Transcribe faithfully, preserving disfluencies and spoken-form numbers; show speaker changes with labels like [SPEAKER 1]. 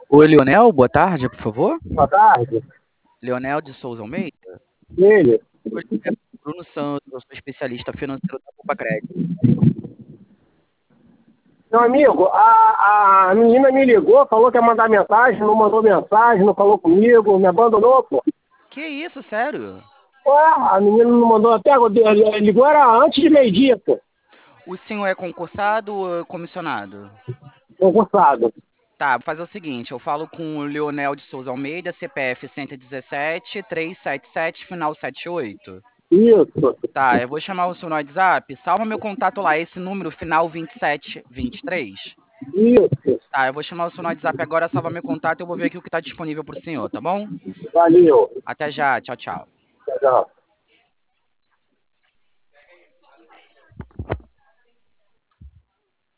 [SPEAKER 1] Oi, Leonel, boa tarde, por favor.
[SPEAKER 2] Boa tarde.
[SPEAKER 1] Leonel de Souza Almeida.
[SPEAKER 2] Ele.
[SPEAKER 1] Oi, é Bruno Santos, eu sou especialista financeiro da Copa Crédito.
[SPEAKER 2] Meu amigo, a, a menina me ligou, falou que ia mandar mensagem, não mandou mensagem, não falou comigo, me abandonou, pô.
[SPEAKER 1] Que isso, sério?
[SPEAKER 2] Ué, a menina não mandou até agora, ligou era antes de meio-dia, pô.
[SPEAKER 1] O senhor é concursado ou comissionado?
[SPEAKER 2] Concursado.
[SPEAKER 1] Tá, vou fazer o seguinte, eu falo com o Leonel de Souza Almeida, C P F cento e dezessete, trezentos e setenta e sete, final setenta e oito.
[SPEAKER 2] Isso,
[SPEAKER 1] Tá, eu vou chamar o senhor no WhatsApp, salva meu contato lá, esse número, final vinte e sete vinte e três.
[SPEAKER 2] isso.
[SPEAKER 1] Tá, eu vou chamar o senhor no WhatsApp agora, salva meu contato e eu vou ver aqui o que tá disponível pro senhor, tá bom?
[SPEAKER 2] Valeu.
[SPEAKER 1] Até já, tchau, tchau.
[SPEAKER 2] Tchau.